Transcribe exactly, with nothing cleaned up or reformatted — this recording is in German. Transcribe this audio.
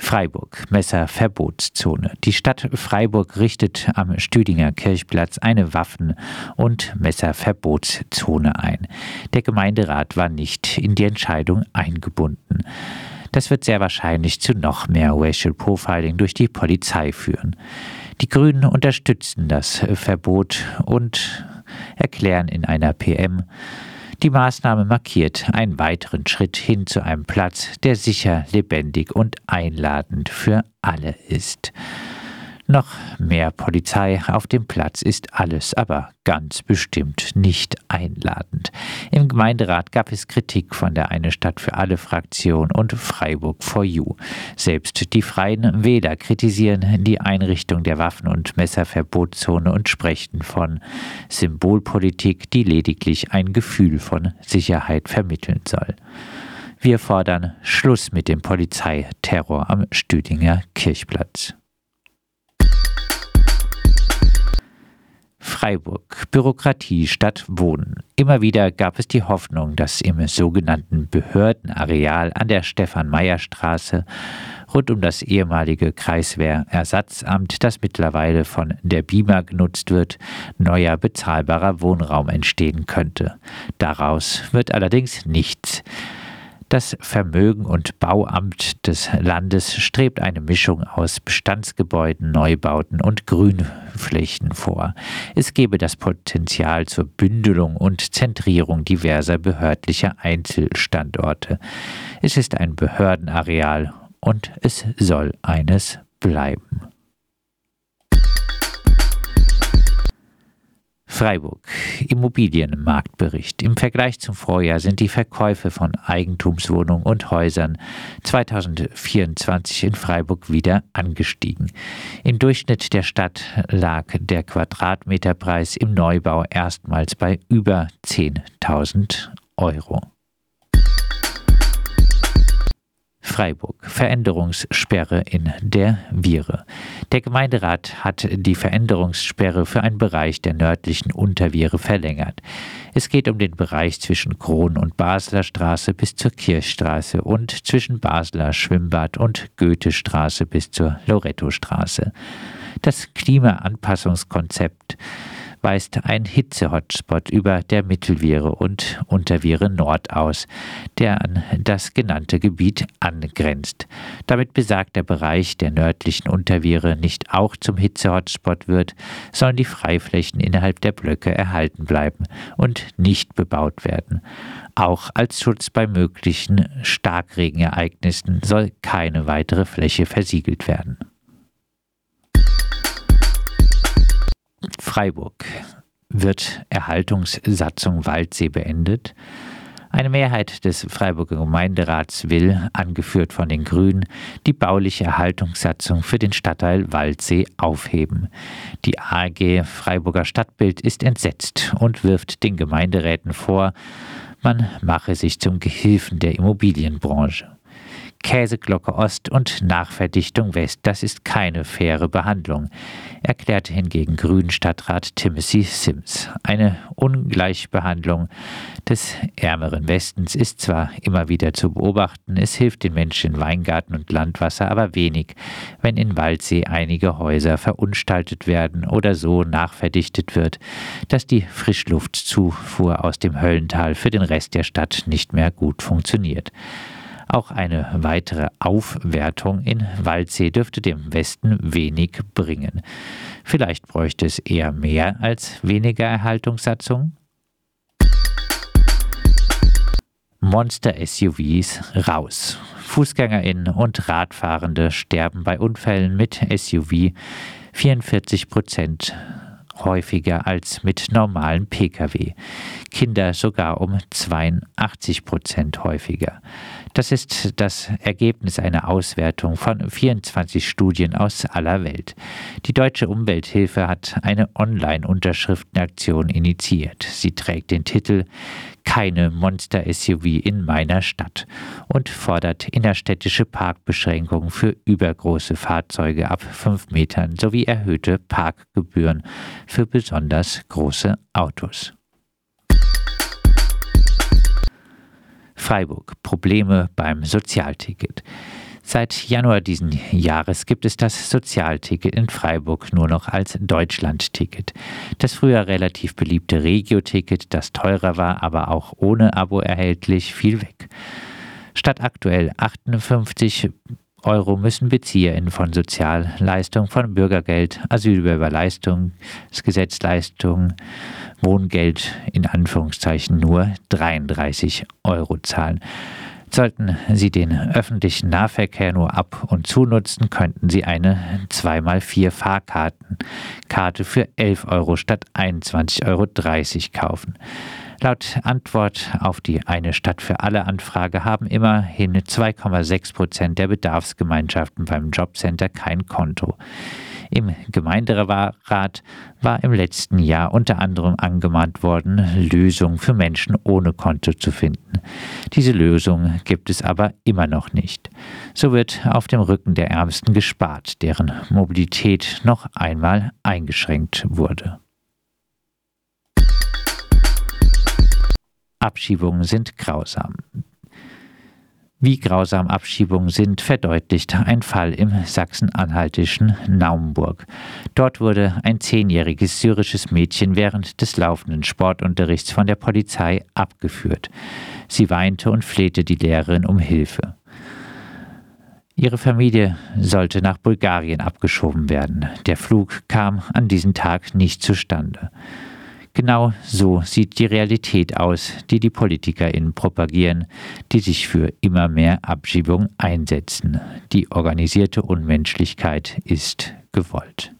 Freiburg, Messerverbotszone. Die Stadt Freiburg richtet am Stüdinger Kirchplatz eine Waffen- und Messerverbotszone ein. Der Gemeinderat war nicht in die Entscheidung eingebunden. Das wird sehr wahrscheinlich zu noch mehr Racial Profiling durch die Polizei führen. Die Grünen unterstützen das Verbot und erklären in einer P M, die Maßnahme markiert einen weiteren Schritt hin zu einem Platz, der sicher, lebendig und einladend für alle ist. Noch mehr Polizei auf dem Platz ist alles, aber ganz bestimmt nicht einladend. Im Gemeinderat gab es Kritik von der Eine Stadt für alle Fraktion und Freiburg for You. Selbst die Freien Wähler kritisieren die Einrichtung der Waffen- und Messerverbotszone und sprechen von Symbolpolitik, die lediglich ein Gefühl von Sicherheit vermitteln soll. Wir fordern Schluss mit dem Polizeiterror am Stüdinger Kirchplatz. Freiburg. Bürokratie statt Wohnen. Immer wieder gab es die Hoffnung, dass im sogenannten Behördenareal an der Stefan-Meyer-Straße rund um das ehemalige Kreiswehrersatzamt, das mittlerweile von der B I M A genutzt wird, neuer bezahlbarer Wohnraum entstehen könnte. Daraus wird allerdings nichts. Das Vermögen- und Bauamt des Landes strebt eine Mischung aus Bestandsgebäuden, Neubauten und Grünflächen vor. Es gebe das Potenzial zur Bündelung und Zentrierung diverser behördlicher Einzelstandorte. Es ist ein Behördenareal und es soll eines bleiben. Freiburg. Immobilienmarktbericht. Im Vergleich zum Vorjahr sind die Verkäufe von Eigentumswohnungen und Häusern zweitausendvierundzwanzig in Freiburg wieder angestiegen. Im Durchschnitt der Stadt lag der Quadratmeterpreis im Neubau erstmals bei über zehntausend Euro. Freiburg. Veränderungssperre in der Viere. Der Gemeinderat hat die Veränderungssperre für einen Bereich der nördlichen Unterviere verlängert. Es geht um den Bereich zwischen Kron- und Basler Straße bis zur Kirchstraße und zwischen Basler Schwimmbad und Goethestraße bis zur Lorettostraße. Das Klimaanpassungskonzept weist ein Hitze-Hotspot über der Mittelviere und Unterviere Nord aus, der an das genannte Gebiet angrenzt. Damit besagt der Bereich der nördlichen Unterviere nicht auch zum Hitze-Hotspot wird, sollen die Freiflächen innerhalb der Blöcke erhalten bleiben und nicht bebaut werden. Auch als Schutz bei möglichen Starkregenereignissen soll keine weitere Fläche versiegelt werden. Freiburg. Wird Erhaltungssatzung Waldsee beendet? Eine Mehrheit des Freiburger Gemeinderats will, angeführt von den Grünen, die bauliche Erhaltungssatzung für den Stadtteil Waldsee aufheben. Die A G Freiburger Stadtbild ist entsetzt und wirft den Gemeinderäten vor, man mache sich zum Gehilfen der Immobilienbranche. Käseglocke Ost und Nachverdichtung West, das ist keine faire Behandlung, erklärte hingegen Grünen-Stadtrat Timothy Sims. Eine Ungleichbehandlung des ärmeren Westens ist zwar immer wieder zu beobachten, es hilft den Menschen in Weingarten und Landwasser aber wenig, wenn in Waldsee einige Häuser verunstaltet werden oder so nachverdichtet wird, dass die Frischluftzufuhr aus dem Höllental für den Rest der Stadt nicht mehr gut funktioniert. Auch eine weitere Aufwertung in Waldsee dürfte dem Westen wenig bringen. Vielleicht bräuchte es eher mehr als weniger Erhaltungssatzung? Monster-S U Vs raus. FußgängerInnen und Radfahrende sterben bei Unfällen mit S U V vierundvierzig Prozent häufiger als mit normalen P K W. Kinder sogar um zweiundachtzig Prozent häufiger. Das ist das Ergebnis einer Auswertung von vierundzwanzig Studien aus aller Welt. Die Deutsche Umwelthilfe hat eine Online-Unterschriftenaktion initiiert. Sie trägt den Titel »Keine Monster-S U V in meiner Stadt« und fordert innerstädtische Parkbeschränkungen für übergroße Fahrzeuge ab fünf Metern sowie erhöhte Parkgebühren für besonders große Autos. Freiburg. Probleme beim Sozialticket. Seit Januar diesen Jahres gibt es das Sozialticket in Freiburg nur noch als Deutschlandticket. Das früher relativ beliebte Regio-Ticket, das teurer war, aber auch ohne Abo erhältlich, fiel weg. Statt aktuell achtundfünfzig Euro müssen BezieherInnen von Sozialleistungen, von Bürgergeld, Asylbewerberleistungsgesetzleistungen, Wohngeld in Anführungszeichen nur dreiunddreißig Euro zahlen. Sollten Sie den öffentlichen Nahverkehr nur ab und zu nutzen, könnten Sie eine zwei mal vier Fahrkartenkarte für elf Euro statt einundzwanzig Euro dreißig kaufen. Laut Antwort auf die Eine Stadt für alle Anfrage haben immerhin zwei Komma sechs Prozent der Bedarfsgemeinschaften beim Jobcenter kein Konto. Im Gemeinderat war im letzten Jahr unter anderem angemahnt worden, Lösungen für Menschen ohne Konto zu finden. Diese Lösung gibt es aber immer noch nicht. So wird auf dem Rücken der Ärmsten gespart, deren Mobilität noch einmal eingeschränkt wurde. Abschiebungen sind grausam. Wie grausam Abschiebungen sind, verdeutlicht ein Fall im sachsen-anhaltischen Naumburg. Dort wurde ein zehnjähriges syrisches Mädchen während des laufenden Sportunterrichts von der Polizei abgeführt. Sie weinte und flehte die Lehrerin um Hilfe. Ihre Familie sollte nach Bulgarien abgeschoben werden. Der Flug kam an diesem Tag nicht zustande. Genau so sieht die Realität aus, die die PolitikerInnen propagieren, die sich für immer mehr Abschiebung einsetzen. Die organisierte Unmenschlichkeit ist gewollt.